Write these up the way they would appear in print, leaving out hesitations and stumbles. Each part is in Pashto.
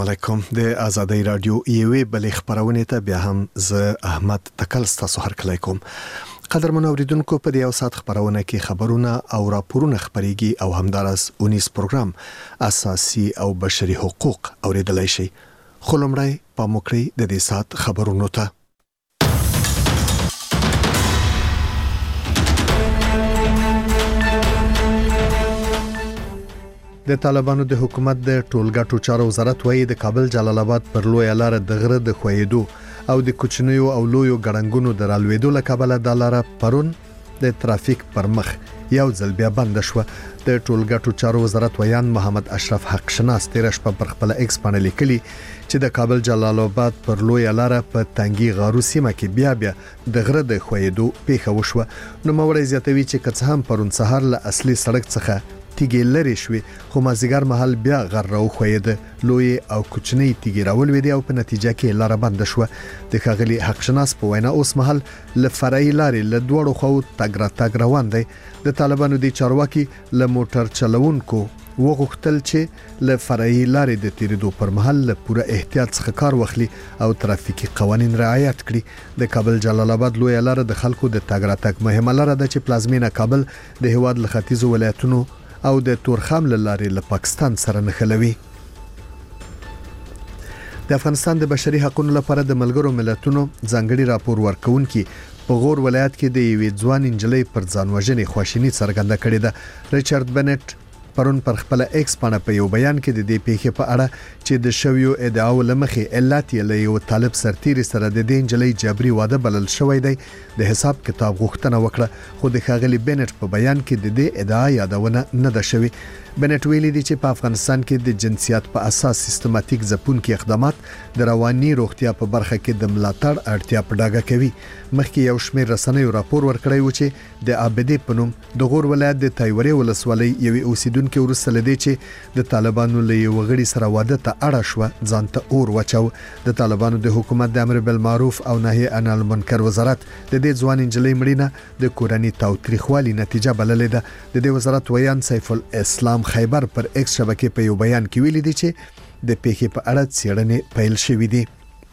علیکم د آزادۍ رادیو یوې بلې خبرونه ته بیا هم ز احمد تکل ستاسو هرکلی کوم. قدرمن اوریدونکو، په دې یو ساعت خبرونه کې خبرونه او راپورونه خبريږي او همدارس 19 پروګرام اساسي او بشري حقوق اوریدلای شي. خلمړی په موکري د دې ساعت خبرونو ته د طالبانو د حکومت د ټولګټو چارو وزارت وايي د کابل جلال آباد پر لوی لار د غره د خویدو او د کوچنیو او لویو ګړنګونو د رالوېدو لکابل د لار پرون د ترافیک پر مخ یو ځل بیا بند شو. د ټولګټو چارو وزارت ویان محمد اشرف حق شناس تیر شپه پر خپل ایکس باندې لیکلي چې د کابل جلال آباد پر لوی لار په تنګي غارو سیمه کې بیا د غره د خویدو پیښه وشوه. نو موري زیاتوي چې کڅ هم پرون سهار له اصلي سړک څخه تیګې لري شوې، خو مازیګر محل بیا غر راو خوید لوی او کوچنی تیګې راول وې او په نتیجه کې لار بند شو. د ښاغلي حق شناس په وینا اوس محل ل فرعي لارې له دوړو خو تګ روان دی. د طالبانو د چارواکي له موټر چلوونکو وغوښتل چې له فرعي لارې د تیریدو پر مهال له پوره احتیاط څخه کار واخلي او ترافیکي قوانین رعایت کړي. د کابل جلال آباد لوی لار د خلکو د تګ مهمه لار ده چې پلازمینه کابل د هواد له ختیځو ولایتونو او د تورخم لارې له پاکستان سره نښلوي. د افغانستان د بشري حقوقو لپاره د ملګرو ملتونو ځانګړي راپور ورکونکي په غور ولایت کې د یوې ځوان انجلۍ پر ځان وژنې خواشینی څرګنده کړې ده. ریچارډ بنټ پرون پر خپل ایکس باندې په یو بیان کې د دې پیښې په اړه چې د شویو ادعاو لمخې علت یې له یو طالب سرتیری سره د دې انجلۍ جبري واده بلل شوی دی د حساب کتاب غوښتنه وکړه، خو د ښاغلي بنټ په بیان کې د دې ادعا یادونه نه ده شوی. بنټ ویلي دی چې په افغانستان کې د جنسیت په اساس سیستماتیک ځپونکي اقدامات د رواني روغتیا په برخه کې د ملاتړ اړتیا په ډاګه کوي. مخکې یو شمېر رسنیو راپور ورکړی و چې د عابدې په نوم د غور ولایت د تایوري ولسوالۍ یوې اوسیدونکو ورسره لدی چې د طالبانو له یو غړي سره واده ته اړه شو ځان ته اور وچاو. د طالبانو د حکومت د امر بالمعروف او نهي عن المنکر وزارت د دې ځوان انجلۍ مړینه د کورنۍ تاوتریخوالي نتیجه بللې ده. د دې وزارت ویان سیف الاسلام خیبر پر ایکس شبکې په یو بیان کې ویلي دی چې د پیښې په اړه څېړنې پیل شوې دي.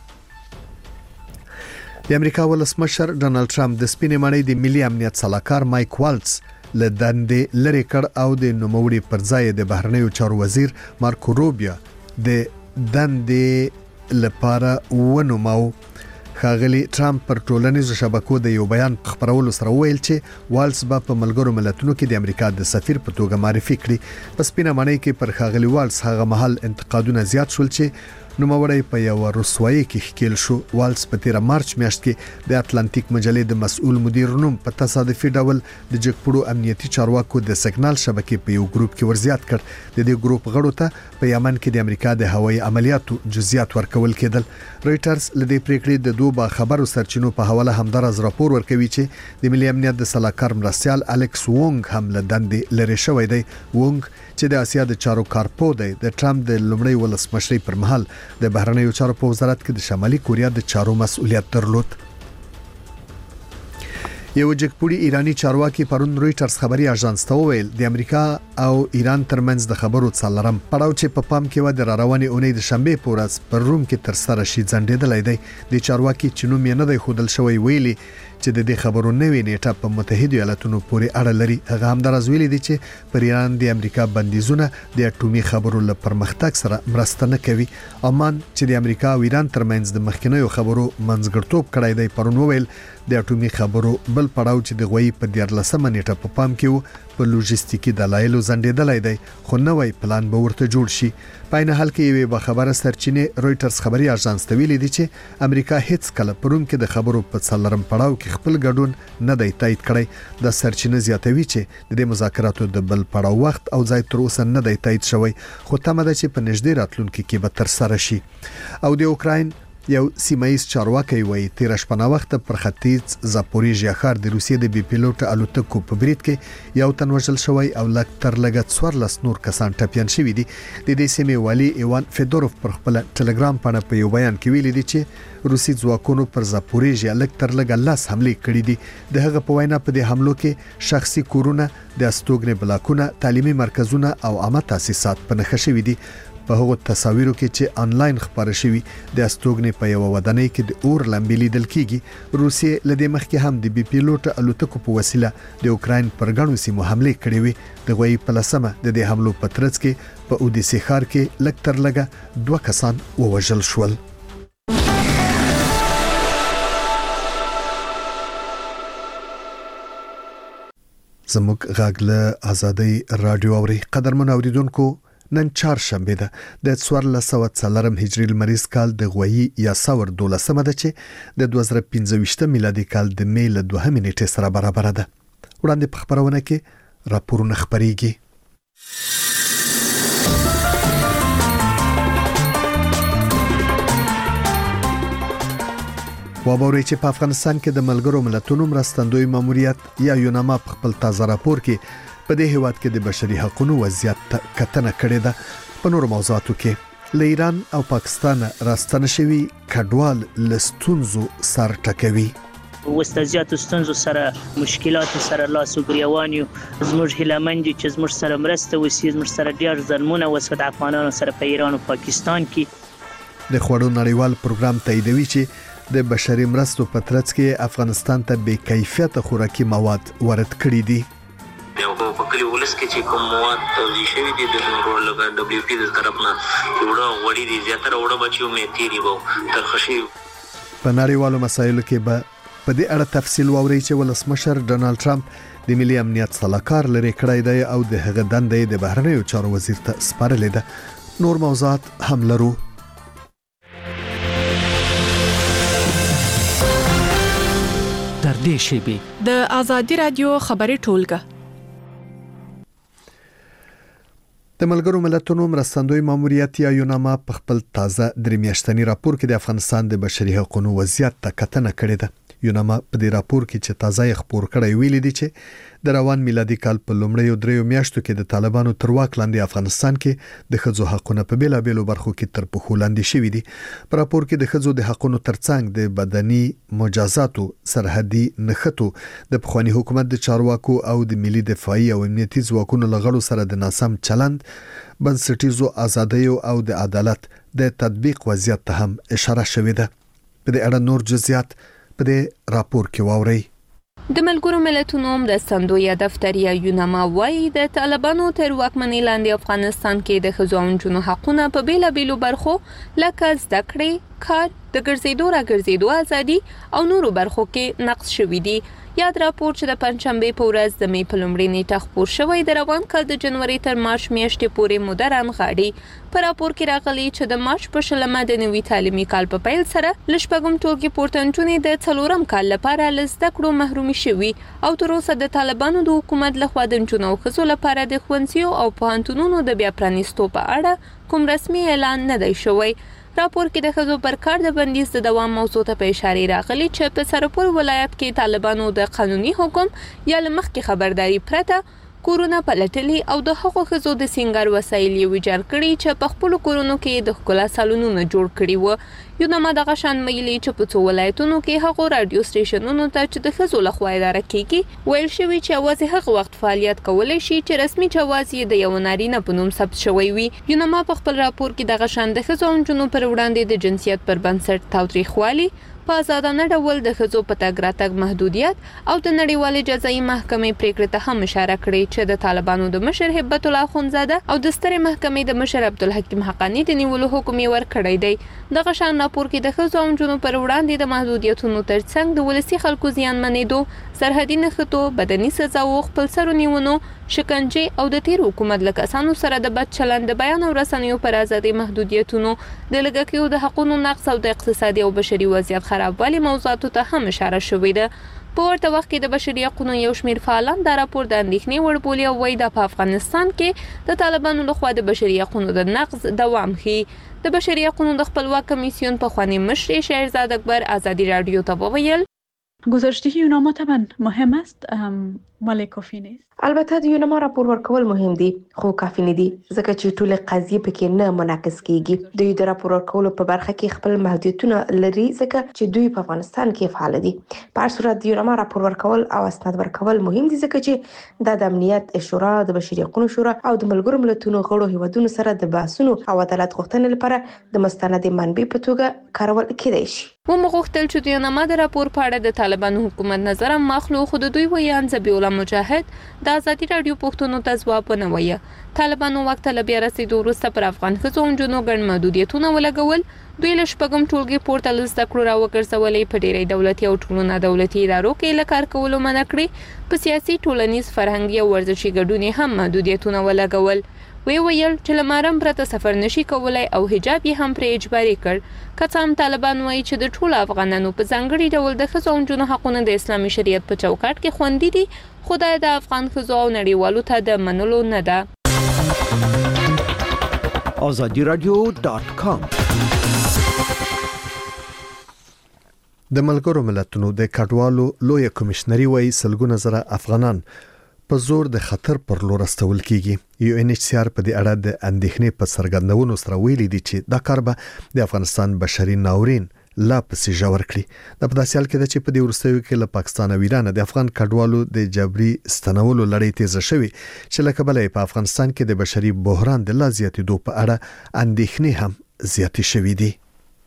د امریکا ولسمشر ډونالد ټرمپ د سپینې ماڼۍ د ملي امنیت سلاکار مایک والټس له دندې لری کړ او د نوموړي پر ځای د بهرنیو چارو وزیر مارکو روبیو د دندې لپاره ونوماو. ښاغلي ټرمپ پر ټولنیزو شبکو د یو بیان خبرولو سره ویل چې والز به په ملګرو ملتونو کې د امریکا د سفیر په توګه معرفي کړي. په سپینه ماڼۍ کې پر ښاغلي والز هغه مهال انتقادونه زیات شول چې نوموړی په یو رسوایی کې ښکیل شو. والز په 13 مارچ میاشت کې د اتلانتیک مجلې د مسؤل مدیر نوم په تصادفي ډول د جګپړو امنیتي چارواکو د سګنال شبکې په یو ګروپ کې ورزیات کړ. د دې ګروپ غړو ته په یمن کې د امریکا د هوایي عملیاتو جزئیات ورکول کېدل. رويټرز لدې پریکړې د دوه خبرو سرچینو په حواله همدارز راپور ورکوي چې د ملي امنیت د سلاکار مرستيال الکس وونګ هم له دندې لری شوی دی. وونګ چې د اسیا د چارو کارپو دی د ټرمپ د لومړي ولسمشرۍ پر مهال د بهرنیو چارو په وزارت کې د شمالي کوریا د چارو مسؤلیت درلود. یو جګپوړي ایرانی چارواکي پرون رويټرز خبري اژانس ته وویل د امریکا او ایران ترمنځ د خبرو څلورم پړاو چې په پام کې و د رواني اونۍ د شنبه په ورځ پر روم کې تر سره شي ځنډېدلای دی. د چارواکي چې نوم یې نه دی خودل شوی ویلي چې د دې خبرو نوې نیټه په متحده ایالاتونو پورې اړه لري. هغه هم درز ویلي دی چې پر ایران د امریکا بندیزونه د اټومي خبرو له پرمختګ سره مرسته نه کوي. امان چې د امریکا او ایران ترمنځ د مخکینیو خبرو منځګړتوب کړای دی پرون وویل د اټومي خبرو بل پړاو چې د غوي په 14 نیټه په پام کې په لوجستیکي دلایلو ځنډېدلای دی، خو نوې پلان به ورته جوړ شي. په نه حال کې یوه خبره سرچینه رويټرز خبري اژانس ته ویلي دی چې امریکا هیڅ کله پرون کې د خبرو په څلورم پړاو کې خپل ګډون نه دی تایید کړی. د سرچینه زیاتوي چې د مذاکراتو د بل پړاو وخت او ځای تر اوسه نه دی تایید شوی، خو تمه ده چې په نږدې راتلونکي کې به تر سره شي. او د اوکراین یو سیمایي چارواکي وایي 13 شپه وخت پر ختیځ زاپوریژیا ښار د روسیې د بي پیلوټ الوتکو په برید کې یو تن وژل شوی او لږ 14 نور کسان ټپيان شوي دي. د دې سیمې والي ایوان فیدوروف پر خپل ټلګرام باندې په یو بیان کې ویلي دی چې روسي ځواکونو پر زاپوریژیا لږ 10 حمله کړې دي. د هغه په وینا په دې حملو کې شخصي کورونه، د استوګنې بلاکونه، تعلیمي مرکزونه او عامه تاسیسات په نښه شوي دي. په هغو تصاویرو کې چې آنلاین خبره شوي د استوګنې په یو ودانۍ کې د اور لمبې لیدل کیږي. روسیې لدې مخکې هم د بي پیلوټ الوتکو په وسیله د اوکراین پر ګڼو سیمو حمله کړې وي. د غوي په لسمه د دې حملو په ترڅ کې په اودیسې ښار کې لږ تر لږه 2 کسان ووژل شول. زموږ غږ له آزادۍ رادیو اوري. قدرمن اوریدونکو، نن چهارشنبه ده د 1404 هجری لمریز کال د غوي یا سور 12مه ده چې د 2015 میلادي کال د می له 2 نیټې سره برابر ده. وړاندې په خبرونه کې راپورونه خبريږي. وابوري چې په افغانستان کې د ملګرو ملتونو مرستندوی ماموریت یا یوناما په خپل تازه راپور کې په دې هیواد کې د بشري حقوقو وضعیت کتنه کړې ده. په نورو موضوعاتو کې له ایران او پاکستان راستنه شوی کډوال لستونزو سر ټکوي. وستازیات ستونزو سره مشکلات سره لاس وګریوانیو زموږ هیلمند چې زموږ سره مرسته وسی زموږ سره ډیر ظلمونه وسود افغانانو سره په ایران او پاکستان کې. د خوړو نړیوال پروګرام تاییدوي چې د بشري مرستو په ترڅ کې افغانستان ته بې کیفیته خوراکي مواد ورد کړي دي. په کلی ولس کې چې کوم مواد توزیع شوی دي د نورو لګا دبليو پی د طرف نه وړه وړي دي زیاتره وړه بچیو مې تیری وو ترخشي. په نړیوالو مسایلو کې به په دې اړه تفصیل واوري چې ولسمشر ډونالد ټرمپ د ملي امنیت صلاحکار لري کړی دی او د هغه دندې د بهرنیو چارو وزیر ته سپارلې ده. نور موضوعات هم لرو. در دې شیبه د آزادي رادیو خبري ټولګه د ملګرو ملتونو مرستندوی ماموریت یا یوناما په خپل تازه درې میاشتنی راپور کې د افغانستان د بشري حقوقو وضعیت ته کتنه کړې ده. یوناما په دې راپور کې چې تازه خبر کړی ویلي دی چې د روان میلادي کال په لومړیو 3 میاشتو کې د طالبانو تر واک لاندې افغانستان کې د ښځو حقوقو په بیلابېلو برخو کې تر پخو لاندې شوي دي. په راپور کې د ښځو د حقوقو ترڅنګ د بدني مجازاتو، سرحدي نښتو، د پخوانی حکومت د چارواکو او د ملي دفاعي او امنیتي ځواکونو لغړو سره د ناسم چلند، بنسټیزو ازادیو او د عدالت د تطبیق وضعیت ته هم اشاره شوې ده. په دې اړه نور جزئیات په دې راپور کې واورئ. د ملګرو ملتونو مرستندوی دفتر یا یوناما وايي د طالبانو تر واکمنۍ لاندې افغانستان کې د ښځو او نجونو حقوقونه په بیلابېلو برخو لکه زده کړې، کار، د ګرځېدو راګرځېدو ازادي او نورو برخو کې نقض شوي دي. یاد راپور چې د پنځشنبه په ورځ د می په لومړۍ نیټه خبر شوی د روان کال د جنوري تر مارچ میاشتې پورې موده رانغاړي. په راپور کې راغلي چې د مارچ په شلمه د نوي تعلیمي کال په پیل سره لشپږم ټولګي پورته نجونې د څلورم کال لپاره له زده کړو محرومي شوي او تر اوسه د طالبانو د حکومت لخوا د نجونو او ښځو لپاره د ښوونځیو او پوهنتونونو د بیا پرانیستو په اړه کوم رسمي اعلان نه دی شوی. راپور کې د ښځو پر کار د بندیز د دوام موضوع ته په اشاره راغلي چې په سرپور ولایت کې طالبانو د قانوني حکم یا لمخکې خبرداري پرته کورونه پلټلي او د هغو ښځو د سینګار وسایل یې ویجاړ کړي چې په خپلو کورونو کې د ښکلا سالونونه جوړ کړي وو. یوناما دغه شان ویلي چې په څو ولایتونو کې هغو رادیو سټیشنونو ته چې د ښځو لخوا اداره کیږي ویل شوي چې یوازې هغه وخت فعالیت کولی شي چې رسمي جواز یې د یو نارینه په نوم ثبت شوی وي. یوناما په خپل راپور کې دغه شان د ښځو او نجونو پر وړاندې د جنسیت پر بنسټ تاوتریخوالي، په آزادانه ډول د ښځو په تګ راتګ محدودیت او د نړیوالې جزایي محکمې پریکړې ته هم اشاره کړې چې د طالبانو د مشر هبت الله اخونزاده او د سترې محکمې د مشر عبدالحکیم حقانی د نیولو حکم یې ورکړی دی. دغه شان راپور کې د ښځو او نجونو پر وړاندې د محدودیتونو ترڅنګ د ولسي خلکو زیانمنېدو، سرحدي نښتو، بدني سزاو، خپلسرو نیونو، شکنجې او د تیر حکومت له کسانو سره د بد چلند، د بیان او رسنیو پر ازادي محدودیتونو، د لږکیو د حقوقو نقض او د اقتصادي او بشري وضعیت خرابوالي موضوعاتو ته هم اشاره شوې ده. په ورته وخت کې د بشري حقوقو یو شمېر فعالان دا راپور د اندېښنې وړ بولي او وایي دا په افغانستان کې د طالبانو لخوا د بشري حقوقو د نقض دوام ښيي. د بشري حقوقو د خپلواک کمیسیون پخوانی مشر شهرزاد اکبر آزادی رادیو ته وویل گزارش‌دهی یوناما طبعا مهم است ولی کافی نیست. البته د یونما راپور ورکول مهم دي خو کافي نه دي ځکه چې ټول قضیې پکې نه منعکس کیږي. دوی د راپور ورکولو په برخه کې خپل محدودیتونه لري ځکه چې دوی په افغانستان کې فعال دي. په هر صورت د یونما راپور ورکول او اسناد ورکول مهم دي ځکه چې د امنیت شورا، د بشري حقوقو شورا او د ملګرو ملتونو غړو هیوادونو سره د بحثونو او عدالت غوښتنې لپاره د مستند منبع په توګه کارول کېدای شي. ومغوښتل چې د یونما د راپور په اړه د طالبانو حکومت نظر مخلو خود دوی ویان ذبیح الله مجاهد د ازادي رادیو پښتنو ته ځواب نه وایي. طالبانو وخت له بیا رسیدو وروسته پر افغان ښځو او نجونو ګڼ محدودیتونه ولګول. دوی له شپږم ټولګي پورته له زده کړو راوګرځولې. په ډېری دولتي او ټولو نه دولتي ادارو کې له کار کولو منع کړې. په سیاسي، ټولنیز، فرهنګي او ورزشي ګډون هم محدودیتونه ولګول. ویل چې لمارم پرته سفر نشي کولای او حجاب یې هم پر اجباري کړ. که څه هم طالبان وایي چې د ټولو افغانانو په ځانګړي ډول د ښځو او نجونو حقونه د اسلامي شریعت په چوکاټ کې خوندي دي، خو دا د افغان ښځو او نړیوالو ته د منلو نه ده. azadiradio.com د ملګرو ملتونو د کډوالو لوی کمشنري وایي سلګونه زره افغانان په زور د خطر پر لور استول کیږي. UNHCR په دې اړه د اندېښنې په څرګندونو سره ویلي دي چې دا کار به د افغانستان بشري ناورین لا پسې ژور کړي. د پداسیال کې د چې په دې ورستیو کې له پاکستان او ایران د افغان کډوالو د جبري ستنولو لړۍ تیزه شوې چې لکه بلې په افغانستان کې د بشري بحران د لا زیاتېدو په اړه اندېښنې هم زیاتې شوې دي.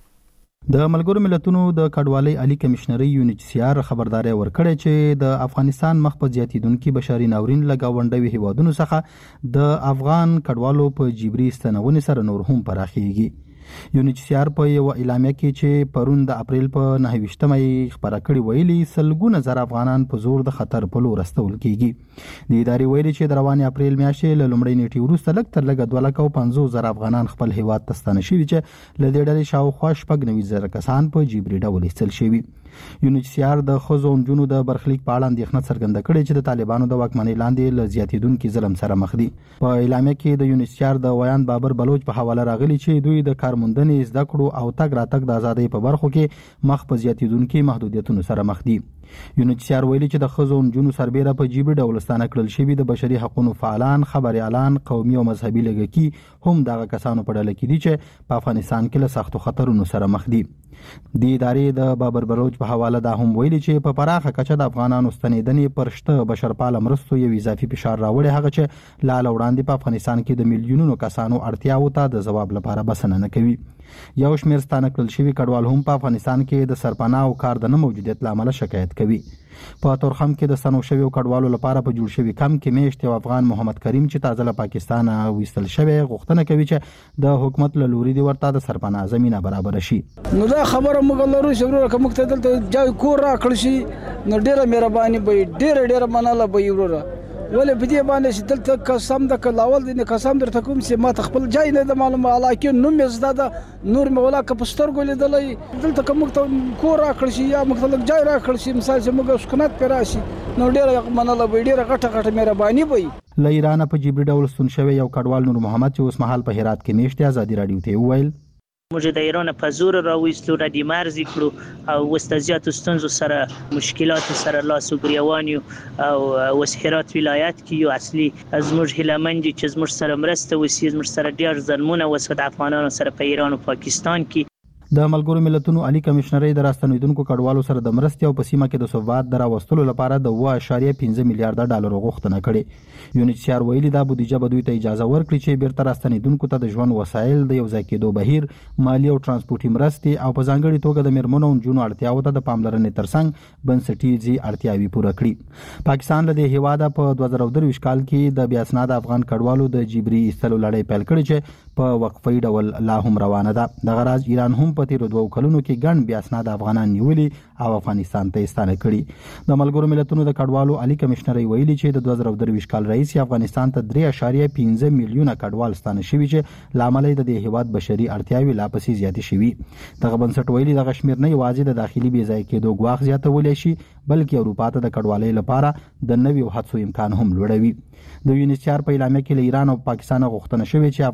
د ملګرو ملتونو د کډوالۍ عالی کمشنري UNHCR خبرداري ورکړې چې د افغانستان مخ په زیاتیدونکو بشري ناورین لګاونډوي هیوادونو څخه د افغان کډوالو په جبري ستنونې سره نور هم پراخیږي. UNHCR په یو اعلامیه کې چې پرون د اپریل په 29مه خبره کړې ویلي سلګونه زره افغانان په زور د خطر په لور استول کیږي. د ادارې ویلي چې د روان اپریل میاشتې له لومړۍ نیټې وروسته لږ تر لږه 250,000 افغانان خپل هیواد ته ستانه شوي چې له دې ډلې شاوخوا 90,000 کسان په جبري ډول ایستل شوي. UNHCR د ښځو او نجونو د برخلیک په اړه اندېښنه څرګنده کړې چې د طالبانو د واکمنۍ لاندې له زیاتیدونکو ظلم سره مخ دي. په اعلامیه کې د UNHCR د ویان بابر بلوچ په حواله راغلي چې دوی د کارموندنې، زده کړو او تګ راتګ د ازادۍ په برخو کې مخ په زیاتیدونکو محدودیتونو سره مخ دي. UNHCR ویلي چې د ښځو او نجونو سربېره په جبري ډول ستانه کړل شوي د بشري حقوقو فعالان، خبريالان، قومي او مذهبي لږکي هم دغه کسانو په ډله کې دي چې په افغانستان کې له سختو خطرونو سره مخ دي. د ادارې د بابر بلوچ په حواله دا هم ویلي چې په پراخه کچه د افغانانو ستنېدنې پر شته بشرپاله مرستو یو اضافي فشار راوړي، هغه چې لاله وړاندې په افغانستان کې د میلیونونو کسانو اړتیاو ته د ځواب لپاره بسنه نه کوي. یو شمېر ستانه کړل شوي کډوال هم په افغانستان کې د سرپناه او کار د نه موجودیت له امله شکایت کوي. په تورخم کې د ستنو شویو کډوالو لپاره په جوړ شوي کمپ کې میشت یو افغان محمد کریم چې تازه له پاکستان ویستل شوی غوښتنه کوي چې د حکومت له لوري دی ورته د سرپناه زمينه برابر شي. نو دا خبره موږ لرو چې ورته کوم ته دلته جای کور راکړ شي نو ډیره مهرباني به ډیره مناله به ورته ولې په دې باندې چې دلته قسم د کلاول دي قسم درته کوم چې ما خپل جای نه د معلومه علاقه نو مې زده نور مې ولا کپستر ګولې دلې دلته کوم ته کور راکړ شي یا مختلف جای راکړ شي مثال چې موږ سکونت پر راشي نو ډیره مناله به ډیره غټه مهرباني به. له ایران په جبري ډول ستون شوی یو کډوال نور محمد چې اوس مهال په هرات کې میشت ازادي رادیو ته ویل موږ د ایران په زور راوېستو را دي مرزي کړو او وستازيات ستونزو سره مشکلات سره لاس وګریوان او وسهرات ولایت کې یو اصلي زموږ هلمند چې زموږ سره مرسته وسیز زموږ سره ډیر ظلمونه وسد افغانانو سره په ایران او پاکستان کې. د ملګرو ملتونو عالی کمشنري د راستنیدونکو کډوالو سره د مرستې او په سیمه کې د ثبات د راوستلو لپاره د 2.5 میلیارډ ډالر غوښتنه کړې. UNHCR ویلي دا بودیجه به دوی ته اجازه ورکړي چې بیرته راستنیدونکو ته د ژوند وسایل، د یو ځای کېدو بهیر، مالی او ترانسپورتي مرستې او په ځانګړي توګه د میرمنو او نجونو اړتیاو ته د پاملرنې ترڅنګ بنسټیزي اړتیاوې پوره کړي. پاکستان له دې هیواده په 2023 کال کې د بیا اسناد افغان کډوالو د جبري ایستلو لړۍ پیل کړې چې په وقفي ډول لا هم روانه ده. دغه راز ایران هم په تیرو 2 کلونو کې ګڼ بیا اسناد افغانان نیولي او افغانستان ته ستانه کړي. د ملګرو ملتونو د کډوالو عالی کمشنري ویلي چې د 2023 کال رئیس افغانستان ته 3.5 میلیونه کډوال ستانه شوي چې لامل د دې هیواد بشري اړتیاوې لا پسې زیاتې شوي. دغه بنسټ ویلي د غشمیر نه یوازې د داخلي بې ځای کېدو ګواښ زیاتولی شي بلکې اروپا ته د کډوالۍ لپاره د نویو هڅو امکان هم لوړوي. د UNHCR په اعلامیه کې له ایران او پاکستان غوښتنه شوې چې افغان کډوالو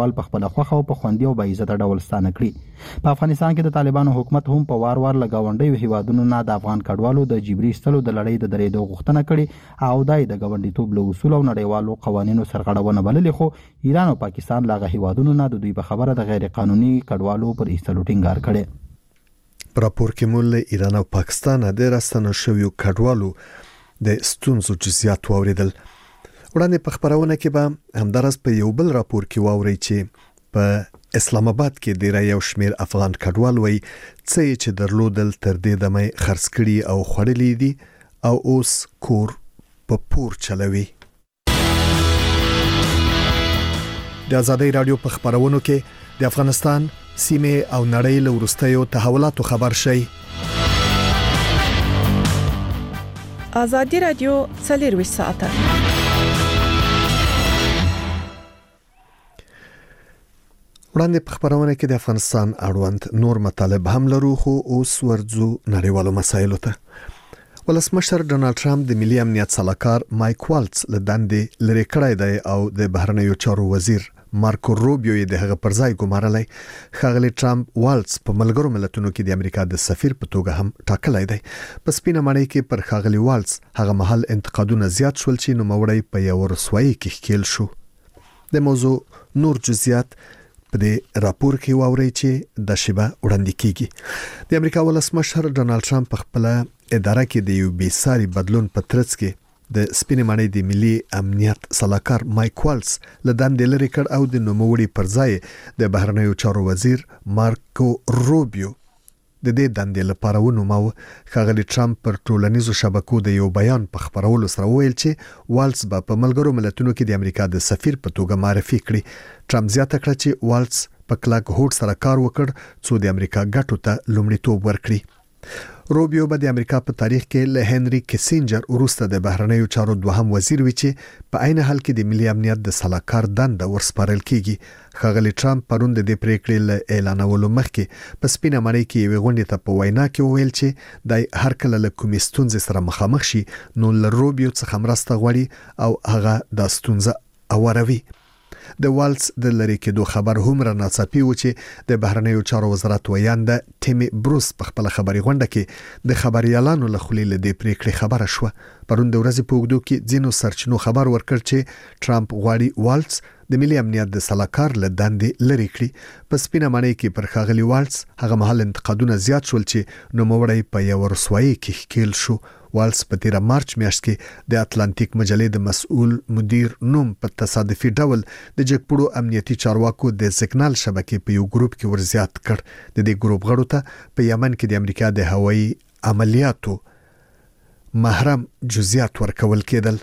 کډوال په خپل خوخه او په خوندي او باعزت ډول ستانه کړي. په افغانستان کې د طالبانو حکومت هم په وار وار لګاونډي هیوادونو نه د افغان کډوالو د جبري استلو د لړۍ د درېدو غوښتنه کړي او دای د ګوندیتوب له اصول او نړیوالو قوانینو سرغړونه بللې، خو ایران او پاکستان لاغه هیوادونو نه د دوی په خبره د غیر قانوني کډوالو پر ایستلو ټینګار کړي. راپور کې مول ایران او پاکستان د راستنو شویو کډوالو د ستونزو جزئیات واوریدل. وړاندې په خبرونه کې به همدارس په یو بل راپور کې واوري چې په اسلام آباد کې ډیر یو شمیر افغان کډوال وای چې درلودل تر دې دمه خرڅ کړي او خړلې دي او اوس کور په پور چلوي. د آزادۍ رادیو په خبرونو کې د افغانستان سیمه او نړۍ له ورستیو تحولاتو خبر شي. آزادۍ رادیو 24 ساعته. وړاندې په خبرونه کې د افغانستان اړوند نور مطالب هم لرو، خو اوس ورځو نړیوالو مسایلو ته. ولسمشر ډونالد ټرمپ د ملي امنیت سلاکار مایک والټس له دندې لري کړی دی او د بهرنیو چارو وزیر مارکو روبیو یې د هغه پر ځای ګمارلی. ښاغلی ټرمپ والټس په ملګرو ملتونو کې د امریکا د سفیر په توګه هم ټاکلی دی. په سپینه ماڼۍ کې پر ښاغلی والټس هغه مهال انتقادونه زیات شول چې نوموړی په یو رسوایي کې ښکیل شو. د موضوع نور جزئیات په دې راپور کې واوري چې د شیبه وړاندې کیږي. د امریکا ولسمشر ډونالد ټرمپ په خپل اداره کې د یو بیساري بدلون په ترڅ کې د سپینې ماڼۍ د ملي امنیت سلاکار مایک والټس له دندې لري کړ او د نوموړي پر ځای د بهرنیو چارو وزیر مارکو روبیو د دې دندې لپاره ونوماوه. ښاغلی ټرمپ پر ټولنیزو شبکو د یو بیان په خبرولو سره ویل چې والټس به په ملګرو ملتونو کې د امریکا د سفیر په توګه معرفي کړي. ټرمپ زیاته کړه چې والټس په کلک هوډ سره کار وکړ څو د امریکا ګټو ته لومړیتوب ورکړي. روبیو به د امریکا په تاریخ کې له هنري کیسینجر وروسته د بهرنیو چارو دوهم وزیر وي چې په عین حال کې د ملي امنیت د سلاکار دنده ورسپارل کیږي. ښاغلی ټرمپ پرون د دې پریکړې له اعلانولو مخکې په سپینه ماڼۍ کې یوې غونډې ته په وینا کې وویل چې د هر کله له کومې ستونزې سره مخامخ شي نو له روبیو څخه مرسته غواړي او هغه د ستونزه اوروي. د والټس د لری کېدو خبر هم را ناڅاپي و چې د بهرنیو چارو وزارت ویانده ټیمی بروس په خپل خبري غونډه کې د خبريالانو له خولې له دې پریکړې خبره شوه. پرون د ورځې په اوږدو کې ځینو سرچینو خبر ورکړ چې ټرمپ غواړي والټس د ملي امنیت د سلاکار له دندې لري کړي. په سپینه ماڼۍ کې پر ښاغلی والټس هغه مهال انتقادونه زیات شول چې نوموړی په یو رسوایي کې ښکیل شو. والټس په 13 مارچ میاشت کې د اتلانتیک مجلې د مسؤل مدیر نوم په تصادفي ډول د جګپړو امنیتي چارواکو د سیګنال شبکې په یو ګروپ کې ورزیات کړ. د دې ګروپ غړو ته په یمن کې د امریکا د هوایي عملیاتو محرم جزئیات ورکول کېدل.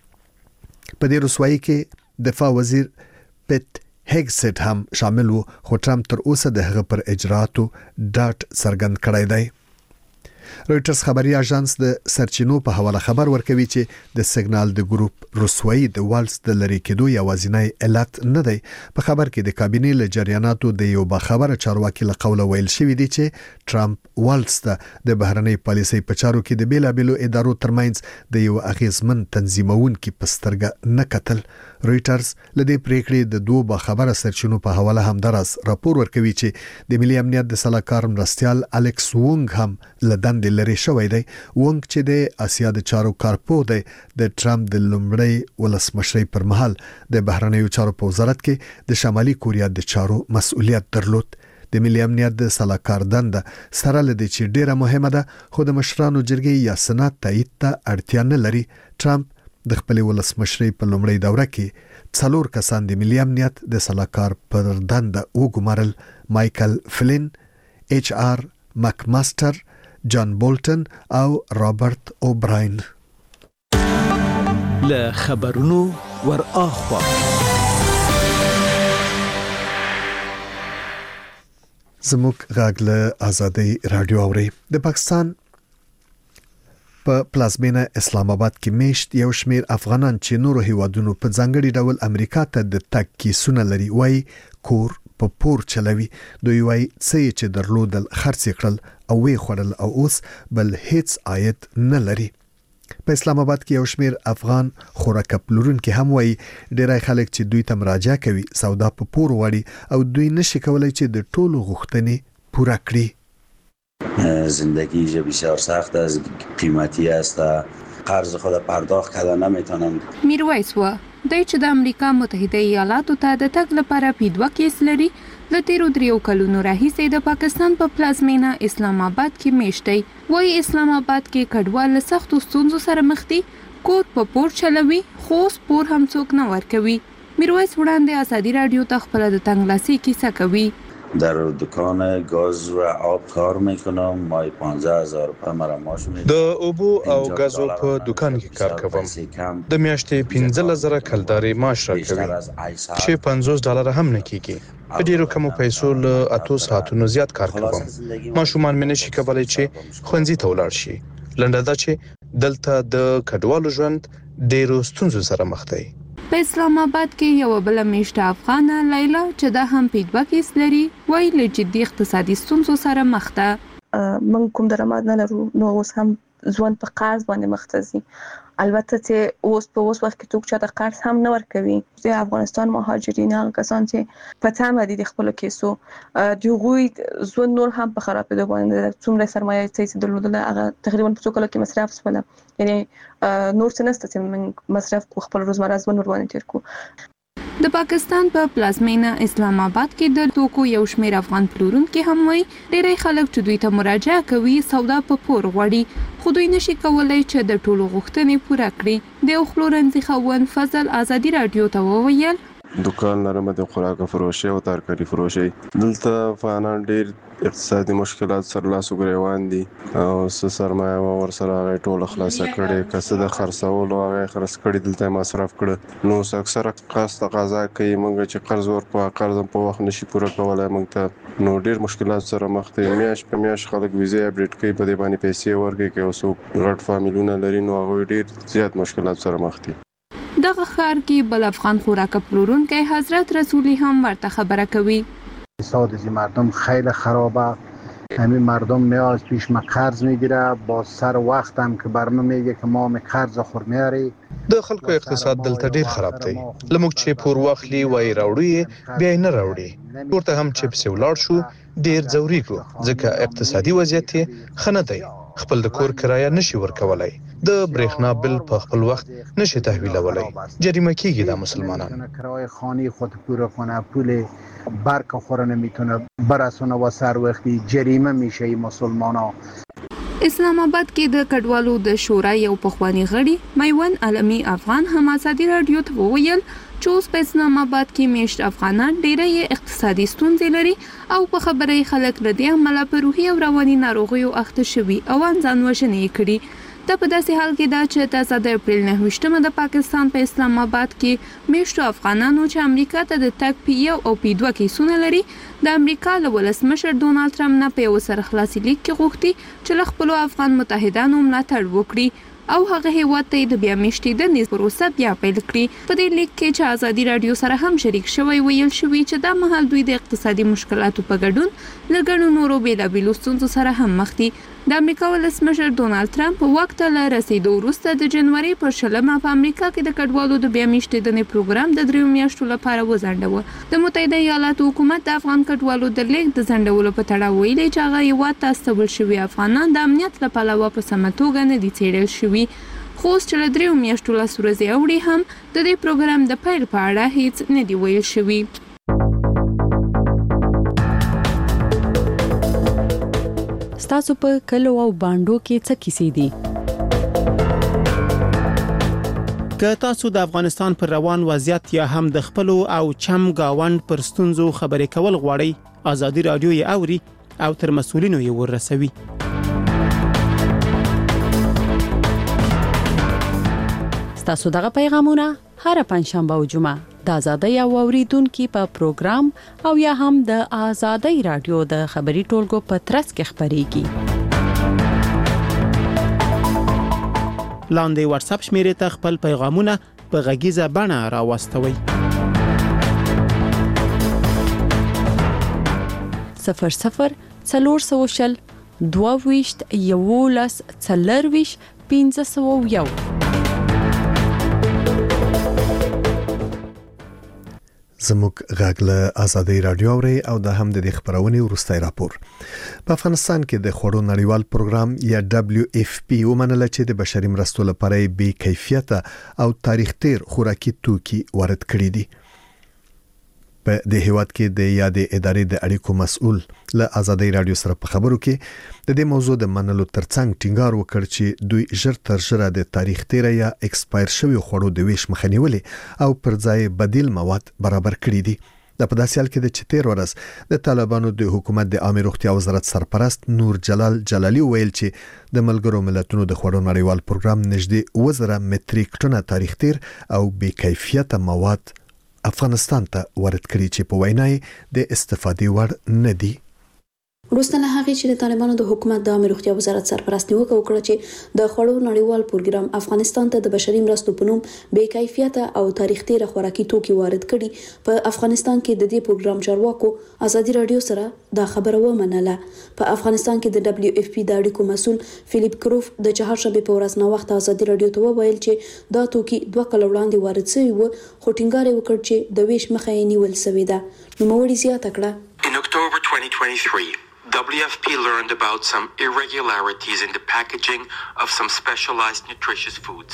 په دې رسوایي کې دفاع وزیر پټ هیګسټ هم شامل وو، خو ټرمپ تر اوسه د هغه پر اجراتو ډاټ څرګند کړی دی. رويټرز خبري اژانس د سرچینو په حواله خبر ورکوي چې د سیګنال د ګروپ رسوایی د والټس د لری کېدو یوازینی علت نه دی. په خبر کې د کابینې له جریاناتو د یو باخبره چارواکي له قوله ویل شوی دی چې ټرمپ والټس ته د بهرنۍ پالیسۍ په چارو کې د بیلابېلو ادارو ترمنځ د یو اغیزمن تنظیمونکي په سترګه نه کتل. رويټرز لدې پریکړې د دوه باخبره سرچینو په حواله هم درس راپور ورکوي چې د ملي امنیت د سلاکار مرستيال الکس وونګ هم لدند لري شوی دی. وونګ چې د اسیا د چارو کارپو دی د ټرمپ د لومړی ولسمشرۍ پر مهال د بهرنیو چارو په وزارت کې د شمالي کوریا د چارو مسؤلیت درلود. د ملي امنیت د سلاکار دنده سره لدې چې ډیره مهمه ده، خو د مشرانو جرګې یا سنات تایید ته اړتیا نه لري. ټرمپ د خپل ولسمشرۍ په لومړۍ دوره کې 4 کسان د ملي امنیت د سلاکار پر دنده وګمارل: مایکل فلین، ایچ آر مکماستر، جان بولټن او رابرټ اوبراین. له خبرونو ور اخوا زموږ غږ له آزادۍ رادیو اوري. د پاکستان په پلازمینه اسلام آباد کې میشت یو شمیر افغانان چې نورو هیوادونو په ځانګړي ډول امریکا ته د تګ کیسونه لري وای کور په پور چلوي. دوی وای چې درلودل خرڅ کړل او وی خړل او اوس بل هیڅ عاید نه لري. په اسلام آباد کې یو شمیر افغان خوراک پلورونکو هم وایي ډیری خلک چې دوی ته مراجعه کوي سودا په پور وړي او دوی نشي کولای چې د ټولو غوښتنې پوره کړي. زندگی بسیار سخت است، قیمتی است، قرض خود پرداخت کردن نمیتونم. میرویس و دای چې د امریکا متحده ایالاتو ته د تګ لپاره پیډوا کیس لري له تیرو 3 کلونو راهیسې د پاکستان په پلازمینه اسلام آباد کې میشتي. وایي اسلام آباد کې کډوال له سختو ستونزو سره مخ دي، کور په پور چلوي خو سپور هم څوک نه ورکوي. میرویس وړاندې ازادي رادیو ته خپل د تنگلاسي کیسه کوي. در دکان گاز و آب کار میکنم، مای 15000 روپیه مرا معاش میده. د اوبو او غازو په دکان کې کار کوم. د میاشتې 15000 کلداري معاش راکوي چې $50 هم نه کیږي. په ډیرو کمو پیسو له 8 ساعتونو زیات کار کوم. ماشومان مې نشي کولای چې ښوونځي ته ولاړ شي. لنډه دا چې دلته د کډوالو ژوند ډیرو ستونزو سره مخ دی. په اسلام آباد کې یو بل میشته افغانه لیلا چې دا هم پیډوا کیس لري وایي له جدي اقتصادي ستونزو سره مخ ده. من کوم درآمد نه لرو نو اوس هم ځوان په قرض باندې مخ ته ځي. البته چې اوس وخت کې څوک چاته قرض هم نه ورکوي. د افغانستان مهاجرین هغه کسان چې په تمه دي د خپل کیسو دوی ځوان نور هم په خرابېدو باندې څومره سرمایه چې درلودله هغه تقریبا په څو کلو کې مصرف شول. یعنی نور څه نشته چې من مصرف کو خپل روزمره ژوند ور باندې تیر کو. د پاکستان په پلازمینه اسلام آباد کې د توکو یو شمېر افغان پلورونکو هم وایي ډېری خلک چې دوی ته مراجعه کوي سودا په پور غواړي خو دوی نشي کولای چې د ټولو غوښتنې پوره کړي. د خلورنځي خوون فضل ازادي رادیو ته وویل دکان لرم د خوراک فروشي او ترکاري فروشي. دلته افغانان ډېر اقتصادي مشکلات سره لاس وګریوان دي او سرمایه ور سره ټول خلاص کړي کسه د خرڅولو هغه خرڅ کړي دلته مصرف کړي نو اکثره قسط تقاضا کوي مونږ چې قرض ورکو قرض په وخت نشي پوره کولای مونږ ته نو ډېر مشکلات سره مخ دي. میاش په میاش خلک ویزه اپډیټ کوي په دې باندې پیسې ورکړي کې اوس غټ فامیلونه لري نو هغه ډېر زیات مشکلات سره مخ دي. دغه خار کې بل افغان خوراک پلورونکی حضرت رسولی هم ورته خبره کوي. اقتصاد مردم خیلی خرابه. همین مردم میاد پیش ما قرض میگیره با سر وخت هم که برنامه میگه که ما می قرض خور میاری. د خلکو اقتصاد دلته ډیر خراب دی. لموږ چې پور واخلي وای راوړي بیا نه راوړي. ورته هم چې په ولاړ شو ډیر ځوريږو ځکه اقتصادي وضعیت خنه دی. خپل د کور کرایه نشي ورکولای. د برېښنا بل په خپل وخت نشي تحویلولای. جریمه کیږي د مسلمانان. کرایه خانه خود پوره کنه پول برق خور نمیتونه برسونه و سر وقتی جریمه میشه مسلمانان. اسلام آباد کې د کډوالو د شورا یو پخوانی غړي میون علمي افغان هم ازادي رادیو ته وویل چې اوس په اسلام آباد کې میشت افغانان ډېرې اقتصادي ستونزې لري او په خبرې خلک لدې عمله په روحي او رواني ناروغیو اخته شوي او ځان وژنې کړي. دا په داسې حال کې دا چې تازه د اپریل 9 د پاکستان په اسلام آباد کې میشتو افغانانو چې امریکا ته د تګ پیو او پیډوا کیسونه لري د امریکا له ولسمشر ډونالد ټرمپ نه په یو سره خلاصي لیک کې غوښتي چې له خپل افغان متحدانو ملاتړ وکړي او هغه هیواد ته د بیا میشتي د نس پروسه بیا پیل کړي. په دې لیک کې چې ازادي رادیو سره هم شریک شوی ویل شوی چې دا مهال دوی د اقتصادي مشکلاتو په ګډون لګڼو نورو بیلابیلو ستونزو سره هم مخ دي. د امریکا ولسمشر ډونالد ټرمپ وخت له رسیدو وروسته د جنوري پر 20 په امریکا کې د کډوالو د بیا میشتي د پروګرام د 3 میاشتو لپاره وځنډاوه. د متحده ایالاتو حکومت د افغان کډوالو د لیک د ځنډولو په تړاو ویلي چې هغه یو تاسو شوی افغانان د امنیت لپاره په سمه توګه نه دي څېړل شوی. خو چې له 3 میاشتو لا سورځي اوړي هم د دې پروګرام د پیل په اړه هیڅ نه دی ویل شوی. ستاسو په کلو او باندو کې څه کیسې دي؟ که تاسو د افغانستان پر روان وضعیت یا هم د خپل او چم گاوند پر ستونزو خبرې کول غواړئ ازادي رادیو یې اوري او تر مسؤلینو یې ورسوي. تاسو دغه پیغامونه هر پنځشنبه او جمعه د آزادۍ او اوریدونکو په پروګرام او یا هم د آزادۍ رادیو د خبري ټولګو په ترڅ کې خبريږي. لاندې واتس اپ شمیرې ته خپل پیغامونه په غږیزه بڼه راوستوئ. 00 400 22 11 44 1501. زموږ غاګله ازادي رادیو اوري او د هم د خبرونې ورستای راپور په افغانستان کې د خوړو نړیوال پروګرام یا WFP ومنل چې د بشري مرستو لپاره بې کیفیته او تاریخ تیر خوراکي توکي وارد کړي دي په د هیواد کې د یادې ادارې د اړیکو مسؤل له ازادي رادیو سره په خبرو کې د دې موضوع د منلو ترڅنګ ټینګار وکړ چې دوی ژر تر ژره د تاریخ تیر یا ایکسپایر شوی خوړو د ویش مخنیولې او پر ځای بدیل مواد برابر کړي دي د په داسې حال کې د چتیر ورځ د طالبانو د حکومت د عامه روغتیا وزارت سرپرست نور جلال جلالی ویل چې د ملګرو ملتونو د خوړو نړیوال پروګرام نږدې 1000 متریک ټنه تاریخ تیر او بې کیفیته مواد افغانستان ته وارد کړي چې په وینای د استفادې وړ نه دي وروسته له هغې چې د طالبانو د حکومت د عامه روغتیا وزارت سرپرست نیوکه وکړه چې د خوړو نړیوال پروګرام افغانستان ته د بشري مرستو په نوم بې کیفیته او تاریخ تیر خوراکي توکي وارد کړي په افغانستان کې د دې پروګرام چارواکو ازادي رادیو سره دا خبره ومنله په افغانستان کې د WFP د اړیکو مسؤل فلیپ کروف د چهارشنبه په ورځ نو وخت ازادي رادیو ته وویل چې دا توکي 2 کال وړاندې وارد شوي و خو ټینګار وکړ چې د ویش مخه یې نیول شوې ده نوموړي زیاته کړه In October 2023 WFP learned about some irregularities in the packaging of some specialized nutritious foods.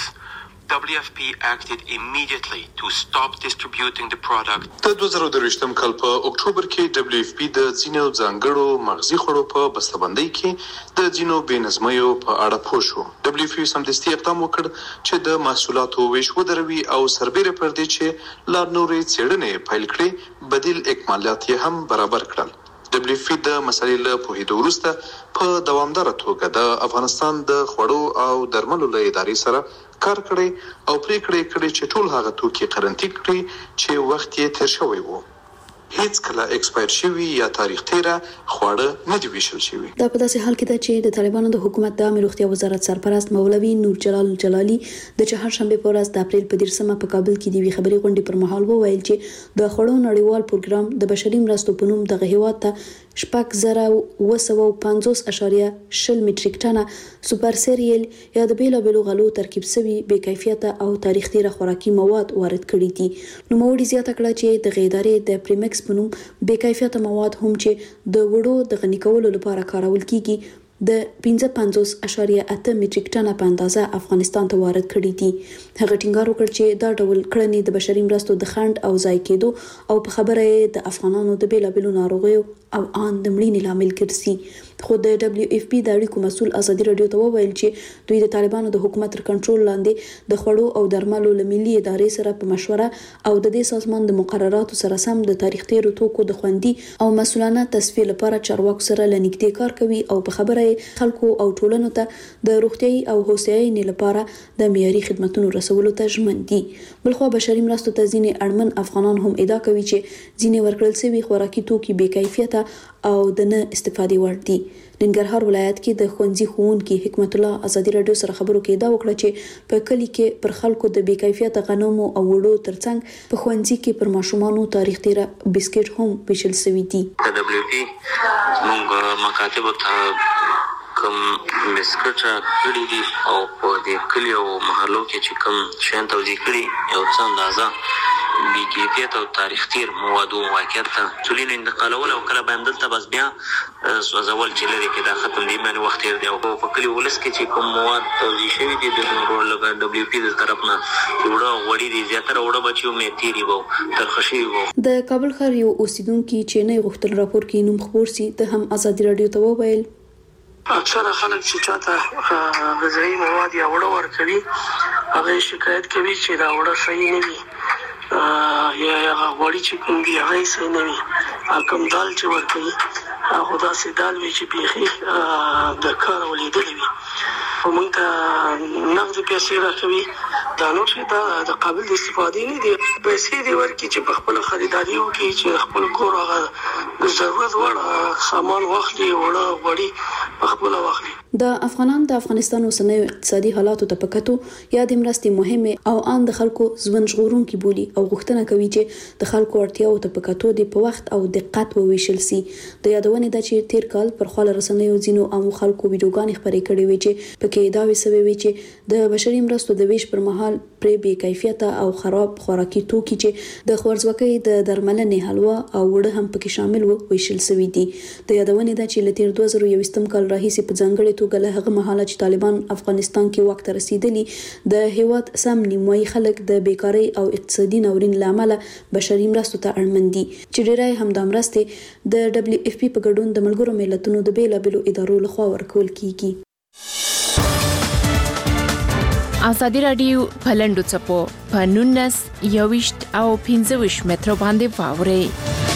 WFP acted immediately to stop distributing the product. د 2023م کال په اکتوبر کې WFP د ځینو ځانګړو مغزي خوړو په بسته‌بندۍ کې د ځینو بېنظمیو په اړه پوه شو. WFP سمدستي اقدام وکړ چې د محصولاتو ویش ودروي او سربېره پر دې چې لا نورې څېړنې پیل کړي بدیل اکمالات یې هم برابر کړل. WFP د مسلې له پوهېدو وروسته په دوامداره توګه د افغانستان د خوړو او درملو له ادارې سره کار کړی او پریکړې کړې چې ټول هغه توکي قرنطینه کړي چې وخت یې تیر شوی وو. هیڅ کله ایکسپایر شوی یا تاریخ تیره خواړه نه دی ویشل شوی. دا په داسې حال کې ده چې د طالبانو د حکومت د عامه روغتیا وزارت سرپرست مولوي نور جلال جلالی د چهارشنبه په ورځ د اپریل په 13مه په کابل کې د وی خبري غونډې پر مهال وویل چې د خوړو نړیوال پروګرام د بشري مرستو په نوم د هیواد ته 6,950.0 متریک ټنه سوپر سیریل یا د بیلابلو غلو ترکیب شوی بې کیفیته او تاریخ تیر خوراکي مواد وارد کړي دي نوموړي زیاته کړه چې د غیدارې د پریمکس په نوم بې کیفیته مواد هم چې د وړو د غني کولو لپاره کارول کیږي د 55.8 متریک ټنه په اندازه افغانستان ته وارد کړي دي هغه ټینګار وکړ چې دا ډول کړنې د بشري مرستو د خند او ځای کېدو او په خبره د افغانانو د بیلابلو ناروغیو او ان د مړینې لامل ګرځي خو د WFP د اړیکو مسؤل ازادي رادیو ته وویل چې دوی د طالبانو د حکومت تر کنټرول لاندې د خوړو او درملو لملي ادارې سره په مشوره او د دې سازمان د مقرراتو سره سم د تاریخ تیر توکو د خوندي او مسؤلانه تصفیه لپاره چارواکو سره لنیږدې کار کوي او په خبره خلکو او ټولنو ته د روغتيایي او هوساینې لپاره د معیاري خدماتو رسولو ته ژمن دي بلخو بشري مرستو ته ځینې اړمن افغانان هم ادعا کوي چې ځینې ورکړل شوی خوراکي توکي بې کیفیته او د نه استفادې وړ دي ننګرهار ولایت کې د ښوونځي ښوونکي حکمت الله ازادي رادیو سره خبرو کې دا وکړه چې په کلی کې پر خلکو د بې کیفیته غنمو او وړو ترڅنګ په ښوونځي کې پر ماشومانو تاریخ تیر بسکټ هم ویشل شوی دي WFP موږ مکاتب ته کوم بسکټ کړي دي او په دې کلی او محلو کې چې کوم شین توزیع کړي یو څه اندازه بې کیفیت او تاریخ تیر موادو واقعیت ته سولینو انتقالول او کله باندې دلته بس بیا سوځول چې لري کې دا ختم دی باندې وخت دی او په کلی ولس کې چې کوم مواد توزیع شوی دي د نورو لګا WFP د طرف نه وړه وړي دي زیاتره وړه بچیو مې تیری وو ترخشي وو د کابل ښار یو اوسیدونکو چې نه غوښتل راپور کې نوم خبر سي ته هم ازادي رادیو ته وویل اکثره خلک چې چاته غذایی مواد یا وړه ورکوي هغه شکایت کوي چې دا وړه صحیح نه وي یا غوړي چې کوم دی هغه صحیح نه وي کوم دال چې ورکوي هغه داسې دال وي چې بیخي د کار ولیدلې وي موږ ته نقد پیسې راکوي دا نو چې دا د قابل استفادې نه دي پیسې دی ورکي چې په خپل خریداري وکړي چې خپل کور هغه ضرورت وړ سامان واخلي وړ غوړي په خپل واخلي. د افغانان د افغانستان اوسنۍ اقتصادي حالاتو ته پکاتو یا د مرستې مهمه او ان د خلکو ژوند ژغورونکي بولی او غوښتنه کوي چې د خلکو اړتیاو ته پکاتو د په وخت او دقت وویشل سي. د یادونې د چې تیر کال پر خپل رسنیو ځینو عام خلکو ویډیوګانې خبرې کړې وې چې پکې دا وسوي وي چې د بشري مرستو د ویش پر مهال پرې بې کیفیته او خراب خوراکي توکي چې د خوارځواکۍ د درملنې حلوا او وړه هم پکې شامل وو ویشل شوی دي. د یادونې د چې لتیر 2021 کال راهیسې په ځانګړي توګه له هغه مهاله چې طالبان افغانستان کې وخت رسیدلی د هیواد سم نیمایي خلک د بیکاری او اقتصادي ناورین لامل بشري مرستو ته اړمن دي چې ډیری هم د مرستې د WFP په ګډون د ملګرو ملتونو د بیلابلو ادارو لخوا ورکول کیږي. ازادي رادیو پلندو چپو په 19 یوشت او 25 متر باندې واوري.